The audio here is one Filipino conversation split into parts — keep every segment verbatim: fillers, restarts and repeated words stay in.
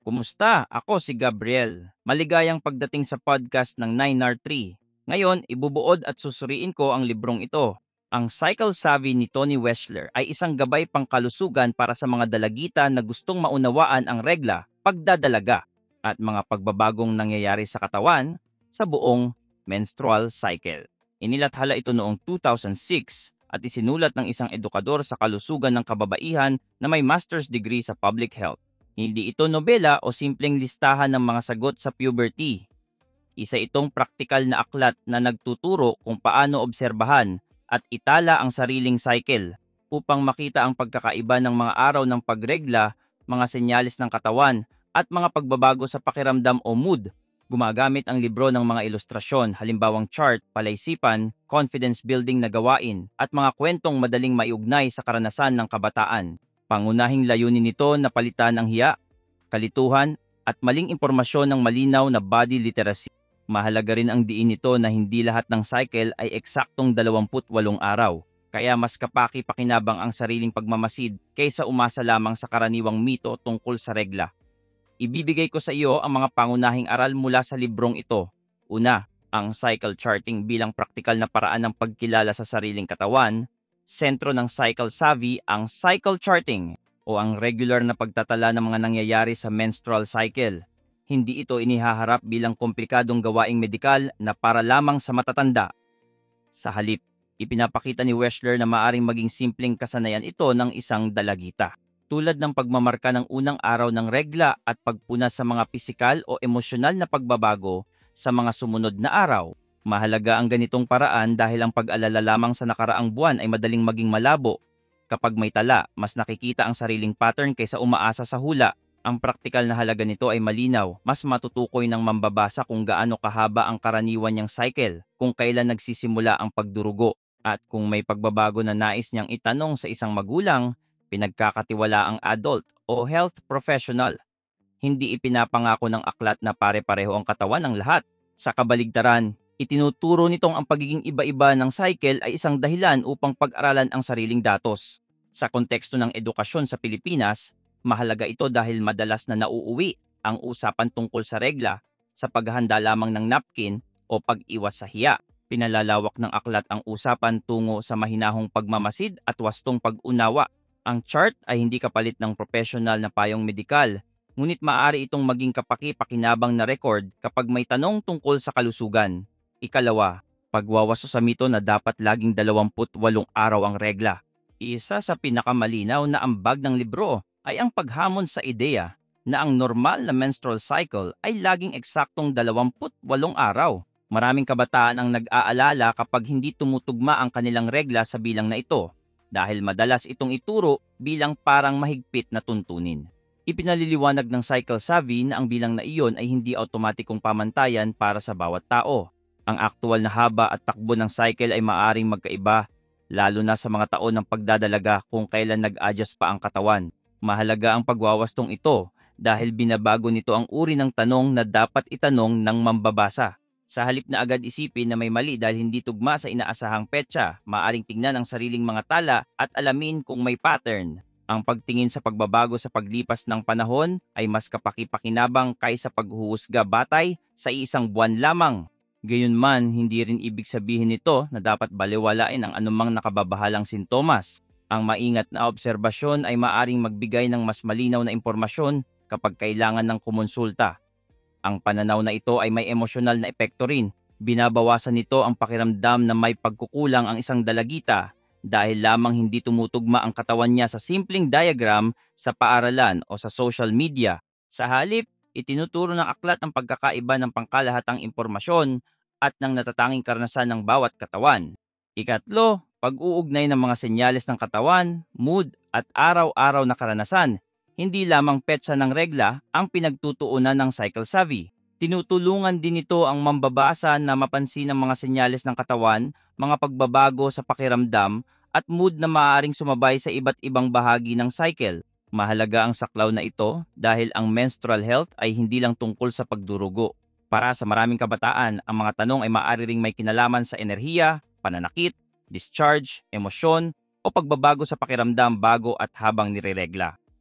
Kumusta? Ako si Gabriel. Maligayang pagdating sa podcast ng nine R three. Ngayon, ibubuod at susuriin ko ang librong ito. Ang Cycle Savvy ni Tony Weschler ay isang gabay pangkalusugan para sa mga dalagita na gustong maunawaan ang regla, pagdadalaga, at mga pagbabagong nangyayari sa katawan sa buong menstrual cycle. Inilathala ito noong two thousand six at isinulat ng isang edukador sa kalusugan ng kababaihan na may master's degree sa public health. Hindi ito nobela o simpleng listahan ng mga sagot sa puberty. Isa itong praktikal na aklat na nagtuturo kung paano obserbahan at itala ang sariling cycle upang makita ang pagkakaiba ng mga araw ng pagregla, mga senyales ng katawan, at mga pagbabago sa pakiramdam o mood. Gumagamit ang libro ng mga ilustrasyon, halimbawang chart, palaisipan, confidence-building na gawain, at mga kwentong madaling maiugnay sa karanasan ng kabataan. Pangunahing layunin nito na palitan ang hiya, kalituhan, at maling impormasyon ng malinaw na body literacy. Mahalaga rin ang diin nito na hindi lahat ng cycle ay eksaktong dalawampu't walong araw, kaya mas kapaki-pakinabang ang sariling pagmamasid kaysa umasa lamang sa karaniwang mito tungkol sa regla. Ibibigay ko sa iyo ang mga pangunahing aral mula sa librong ito. Una, ang cycle charting bilang praktikal na paraan ng pagkilala sa sariling katawan. Sentro ng Cycle Savvy ang cycle charting o ang regular na pagtatala ng mga nangyayari sa menstrual cycle. Hindi ito inihaharap bilang komplikadong gawaing medikal na para lamang sa matatanda. Sa halip, ipinapakita ni Weschler na maaring maging simpleng kasanayan ito ng isang dalagita. Tulad ng pagmamarka ng unang araw ng regla at pagpuna sa mga pisikal o emosyonal na pagbabago sa mga sumunod na araw. Mahalaga ang ganitong paraan dahil ang pag-alala lamang sa nakaraang buwan ay madaling maging malabo. Kapag may tala, mas nakikita ang sariling pattern kaysa umaasa sa hula. Ang praktikal na halaga nito ay malinaw, mas matutukoy ng mambabasa kung gaano kahaba ang karaniwan niyang cycle, kung kailan nagsisimula ang pagdurugo, at kung may pagbabago na nais niyang itanong sa isang magulang, pinagkakatiwala ang adult o health professional. Hindi ipinapangako ng aklat na pare-pareho ang katawan ng lahat. Sa kabaligtaran, itinuturo nitong ang pagiging iba-iba ng cycle ay isang dahilan upang pag-aralan ang sariling datos. Sa konteksto ng edukasyon sa Pilipinas, mahalaga ito dahil madalas na nauuwi ang usapan tungkol sa regla sa paghahanda lamang ng napkin o pag-iwas sa hiya. Pinalalawak ng aklat ang usapan tungo sa mahinahong pagmamasid at wastong pag-unawa. Ang chart ay hindi kapalit ng professional na payong medikal, ngunit maaari itong maging kapaki-pakinabang na record kapag may tanong tungkol sa kalusugan. Ikalawa, pagwawaso sa mito na dapat laging dalawampu't walong araw ang regla. Isa sa pinakamalinaw na ambag ng libro ay ang paghamon sa ideya na ang normal na menstrual cycle ay laging eksaktong dalawampu't walong araw. Maraming kabataan ang nag-aalala kapag hindi tumutugma ang kanilang regla sa bilang na ito dahil madalas itong ituro bilang parang mahigpit na tuntunin. Ipinaliliwanag ng Cycle Savvy na ang bilang na iyon ay hindi automatikong pamantayan para sa bawat tao. Ang aktual na haba at takbo ng cycle ay maaring magkaiba, lalo na sa mga taon ng pagdadalaga kung kailan nag-adjust pa ang katawan. Mahalaga ang pagwawastong ito dahil binabago nito ang uri ng tanong na dapat itanong ng mambabasa. Sa halip na agad isipin na may mali dahil hindi tugma sa inaasahang petsa, maaring tingnan ang sariling mga tala at alamin kung may pattern. Ang pagtingin sa pagbabago sa paglipas ng panahon ay mas kapaki-pakinabang kaysa paghuhusga batay sa isang buwan lamang. Gayunman, hindi rin ibig sabihin nito na dapat balewalain ang anumang nakababahalang sintomas. Ang maingat na obserbasyon ay maaring magbigay ng mas malinaw na impormasyon kapag kailangan ng kumonsulta. Ang pananaw na ito ay may emosyonal na epekto rin. Binabawasan nito ang pakiramdam na may pagkukulang ang isang dalagita dahil lamang hindi tumutugma ang katawan niya sa simpleng diagram sa paaralan o sa social media. Sa halip, itinuturo ng aklat ang pagkakaiba ng pangkalahatang impormasyon at ng natatanging karanasan ng bawat katawan. Ikatlo, pag-uugnay ng mga senyales ng katawan, mood at araw-araw na karanasan. Hindi lamang petsa ng regla ang pinagtutuunan ng Cycle Savvy. Tinutulungan din ito ang mambabasa na mapansin ang mga senyales ng katawan, mga pagbabago sa pakiramdam at mood na maaaring sumabay sa iba't ibang bahagi ng cycle. Mahalaga ang saklaw na ito dahil ang menstrual health ay hindi lang tungkol sa pagdurugo. Para sa maraming kabataan, ang mga tanong ay maaari ring may kinalaman sa enerhiya, pananakit, discharge, emosyon, o pagbabago sa pakiramdam bago at habang nireregla.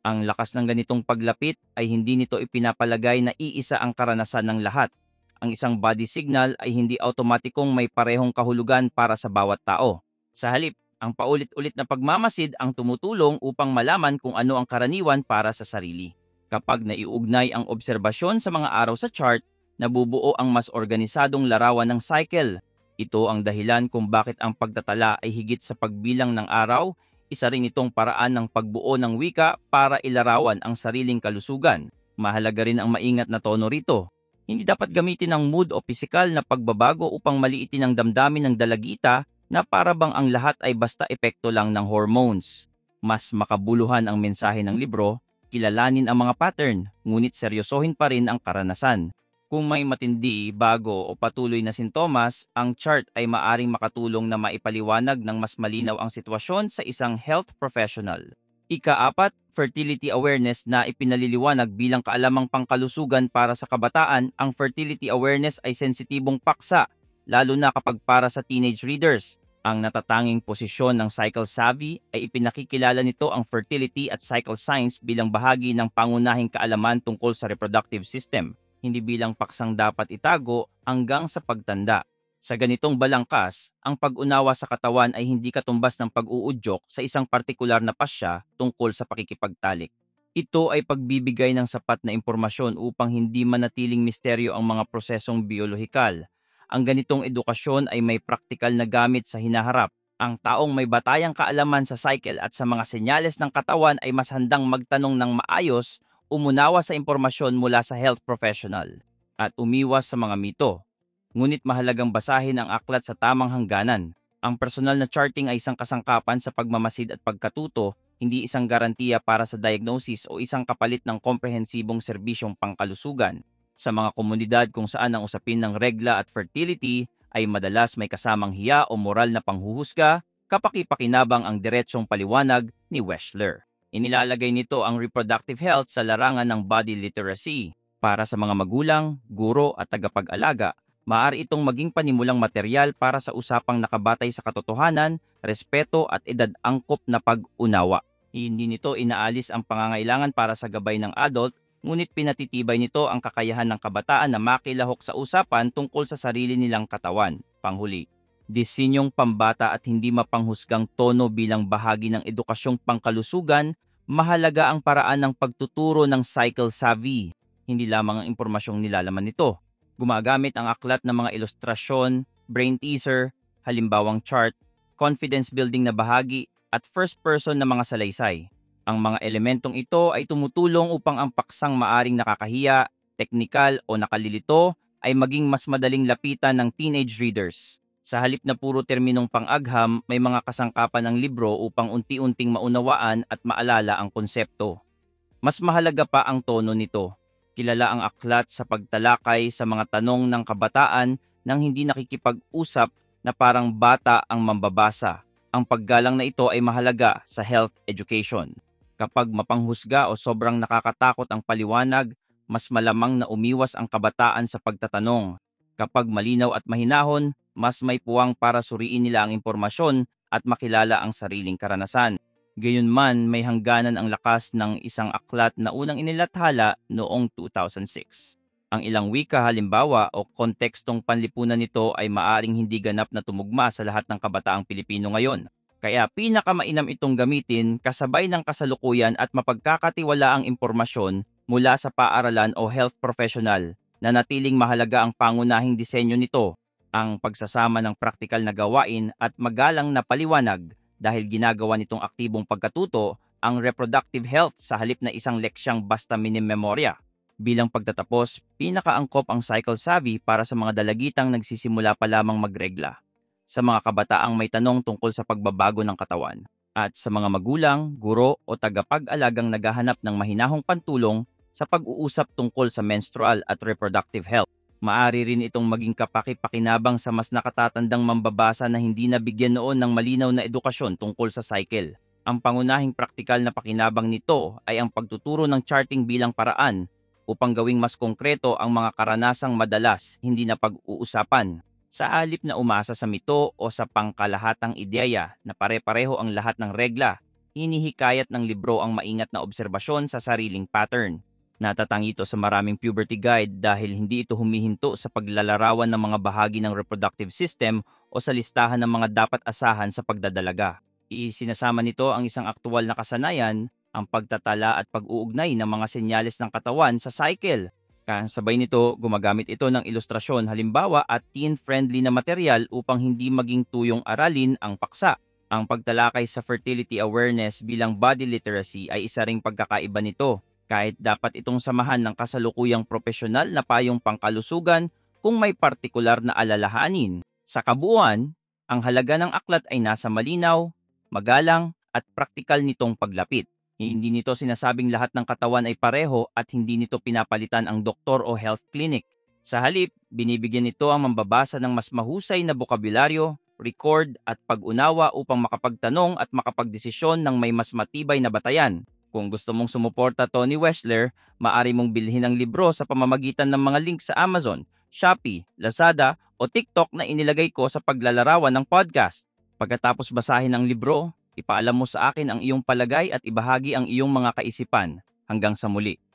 Ang lakas ng ganitong paglapit ay hindi nito ipinapalagay na iisa ang karanasan ng lahat. Ang isang body signal ay hindi automatikong may parehong kahulugan para sa bawat tao. Sa halip, ang paulit-ulit na pagmamasid ang tumutulong upang malaman kung ano ang karaniwan para sa sarili. Kapag naiugnay ang obserbasyon sa mga araw sa chart, nabubuo ang mas organisadong larawan ng cycle. Ito ang dahilan kung bakit ang pagtatala ay higit sa pagbilang ng araw. Isa rin itong paraan ng pagbuo ng wika para ilarawan ang sariling kalusugan. Mahalaga rin ang maingat na tono rito. Hindi dapat gamitin ang mood o pisikal na pagbabago upang maliitin ang damdamin ng dalagita na para bang ang lahat ay basta epekto lang ng hormones. Mas makabuluhan ang mensahe ng libro, kilalanin ang mga pattern, ngunit seryosohin pa rin ang karanasan. Kung may matindi, bago o patuloy na sintomas, ang chart ay maaring makatulong na maipaliwanag ng mas malinaw ang sitwasyon sa isang health professional. Ika-apat, fertility awareness na ipinaliliwanag bilang kaalamang pangkalusugan para sa kabataan. Ang fertility awareness ay sensitibong paksa, lalo na kapag para sa teenage readers. Ang natatanging posisyon ng Cycle Savvy ay ipinakikilala nito ang fertility at cycle science bilang bahagi ng pangunahing kaalaman tungkol sa reproductive system, hindi bilang paksang dapat itago hanggang sa pagtanda. Sa ganitong balangkas, ang pag-unawa sa katawan ay hindi katumbas ng pag-uudyok sa isang partikular na pasya tungkol sa pakikipagtalik. Ito ay pagbibigay ng sapat na impormasyon upang hindi manatiling misteryo ang mga prosesong biolohikal. Ang ganitong edukasyon ay may praktikal na gamit sa hinaharap. Ang taong may batayang kaalaman sa cycle at sa mga senyales ng katawan ay mas handang magtanong ng maayos, umunawa sa impormasyon mula sa health professional, at umiwas sa mga mito. Ngunit mahalagang basahin ang aklat sa tamang hangganan. Ang personal na charting ay isang kasangkapan sa pagmamasid at pagkatuto, hindi isang garantiya para sa diagnosis o isang kapalit ng komprehensibong serbisyong pangkalusugan. Sa mga komunidad kung saan ang usapin ng regla at fertility ay madalas may kasamang hiya o moral na panghuhusga, kapaki-pakinabang ang diretsyong paliwanag ni Wechsler. Inilalagay nito ang reproductive health sa larangan ng body literacy. Para sa mga magulang, guro at tagapag-alaga, maaari itong maging panimulang materyal para sa usapang nakabatay sa katotohanan, respeto at edad angkop na pag-unawa. Hindi nito inaalis ang pangangailangan para sa gabay ng adult, ngunit pinatitibay nito ang kakayahan ng kabataan na makilahok sa usapan tungkol sa sarili nilang katawan. Panghuli, disinyong pambata at hindi mapanghusgang tono bilang bahagi ng edukasyong pangkalusugan, mahalaga ang paraan ng pagtuturo ng Cycle Savvy. Hindi lamang ang impormasyong nilalaman nito. Gumagamit ang aklat ng mga ilustrasyon, brain teaser, halimbawang chart, confidence building na bahagi, at first person na mga salaysay. Ang mga elementong ito ay tumutulong upang ang paksang maaring nakakahiya, teknikal o nakalilito ay maging mas madaling lapitan ng teenage readers. Sa halip na puro terminong pang-agham, may mga kasangkapan ng libro upang unti-unting maunawaan at maalala ang konsepto. Mas mahalaga pa ang tono nito. Kilala ang aklat sa pagtalakay sa mga tanong ng kabataan nang hindi nakikipag-usap na parang bata ang mambabasa. Ang paggalang na ito ay mahalaga sa health education. Kapag mapanghusga o sobrang nakakatakot ang paliwanag, mas malamang na umiwas ang kabataan sa pagtatanong. Kapag malinaw at mahinahon, mas may puwang para suriin nila ang impormasyon at makilala ang sariling karanasan. Gayunman, may hangganan ang lakas ng isang aklat na unang inilathala noong two thousand six. Ang ilang wika halimbawa o kontekstong panlipunan nito ay maaring hindi ganap na tumugma sa lahat ng kabataang Pilipino ngayon. Kaya pinakamainam itong gamitin kasabay ng kasalukuyan at mapagkakatiwala ang impormasyon mula sa paaralan o health professional na natiling mahalaga ang pangunahing disenyo nito, ang pagsasama ng praktikal na gawain at magalang na paliwanag dahil ginagawa nitong aktibong pagkatuto ang reproductive health sa halip na isang leksyang basta minimemorya. Bilang pagtatapos, pinakaangkop ang Cycle Savvy para sa mga dalagitang nagsisimula pa lamang magregla, sa mga kabataang may tanong tungkol sa pagbabago ng katawan, at sa mga magulang, guro o tagapag-alagang naghahanap ng mahinahong pantulong sa pag-uusap tungkol sa menstrual at reproductive health. Maaari rin itong maging kapaki-pakinabang sa mas nakatatandang mambabasa na hindi nabigyan noon ng malinaw na edukasyon tungkol sa cycle. Ang pangunahing praktikal na pakinabang nito ay ang pagtuturo ng charting bilang paraan upang gawing mas konkreto ang mga karanasang madalas hindi na pag-uusapan, sa halip na umasa sa mito o sa pangkalahatang ideya na pare-pareho ang lahat ng regla. hinihikayat ng libro ang maingat na obserbasyon sa sariling pattern. Natatangi ito sa maraming puberty guide dahil hindi ito humihinto sa paglalarawan ng mga bahagi ng reproductive system o sa listahan ng mga dapat asahan sa pagdadalaga. Isinasama nito ang isang aktual na kasanayan, ang pagtatala at pag-uugnay ng mga senyales ng katawan sa cycle. Kasabay nito, gumagamit ito ng ilustrasyon halimbawa at teen-friendly na material upang hindi maging tuyong aralin ang paksa. Ang pagtalakay sa fertility awareness bilang body literacy ay isa ring pagkakaiba nito. Kahit dapat itong samahan ng kasalukuyang profesional na payong pangkalusugan kung may partikular na alalahanin. Sa kabuuan, ang halaga ng aklat ay nasa malinaw, magalang at praktikal nitong paglapit. Hindi nito sinasabing lahat ng katawan ay pareho at hindi nito pinapalitan ang doktor o health clinic. Sa halip, binibigyan nito ang mambabasa ng mas mahusay na bokabularyo, record at pag-unawa upang makapagtanong at makapagdesisyon ng may mas matibay na batayan. Kung gusto mong sumuporta Tony Weschler, maaari mong bilhin ang libro sa pamamagitan ng mga link sa Amazon, Shopee, Lazada o TikTok na inilagay ko sa paglalarawan ng podcast. Pagkatapos basahin ang libro, ipaalam mo sa akin ang iyong palagay at ibahagi ang iyong mga kaisipan. Hanggang sa muli.